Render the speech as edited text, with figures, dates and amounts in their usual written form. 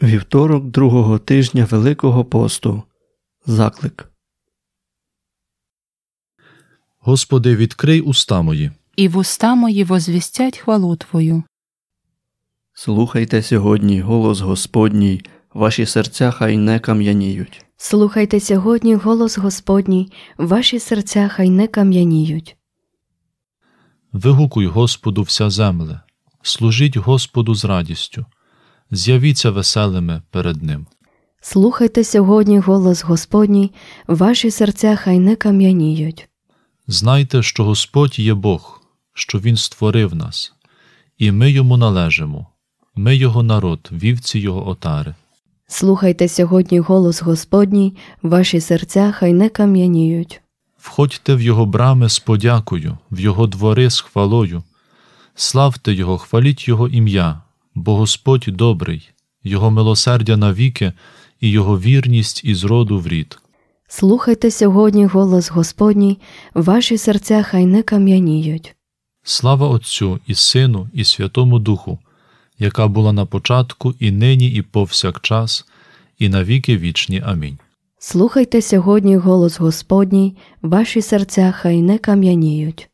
Вівторок другого тижня Великого посту. Заклик. Господи, відкрий уста мої, і вуста мої возвістять хвалу Твою. Слухайте сьогодні голос Господній, ваші серця хай не кам'яніють. Слухайте сьогодні голос Господній, ваші серця хай не кам'яніють. вигукуй Господу вся земле, служіть Господу з радістю, з'явіться веселими перед Ним. Слухайте сьогодні голос Господній, ваші серця хай не кам'яніють. Знайте, що Господь є Бог, що Він створив нас, і ми Йому належимо, ми Його народ, вівці Його отари. Слухайте сьогодні голос Господній, ваші серця хай не кам'яніють. Входьте в Його брами з подякою, в Його двори з хвалою. Славте Його, хваліть Його ім'я, бо Господь добрий, Його милосердя навіки і Його вірність із роду в рід. Слухайте сьогодні голос Господній, ваші серця хай не кам'яніють. Слава Отцю і Сину і Святому Духу, яка була на початку, і нині, і повсякчас, і навіки вічні. Амінь. Слухайте сьогодні голос Господній, ваші серця хай не кам'яніють.